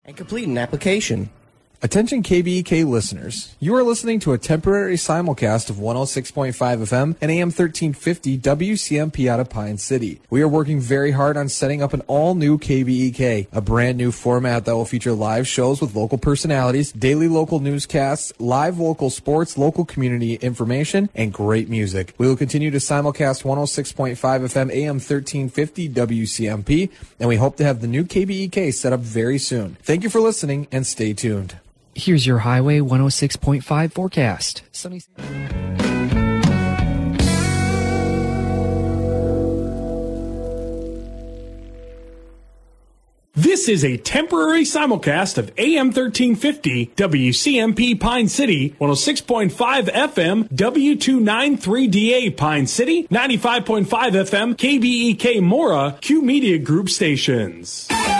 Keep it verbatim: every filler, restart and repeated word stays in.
and complete an application. Attention K B E K listeners, you are listening to a temporary simulcast of one oh six point five F M and A M thirteen fifty W C M P out of Pine City. We are working very hard on setting up an all-new K B E K, a brand new format that will feature live shows with local personalities, daily local newscasts, live local sports, local community information, and great music. We will continue to simulcast one oh six point five F M A M thirteen fifty W C M P, and we hope to have the new K B E K set up very soon. Thank you for listening, and stay tuned. Here's your Highway one oh six point five forecast. Sunny. This is a temporary simulcast of A M thirteen fifty W C M P Pine City, one oh six point five F M W two ninety-three D A Pine City, ninety-five point five F M K B E K Mora, Q Media Group stations.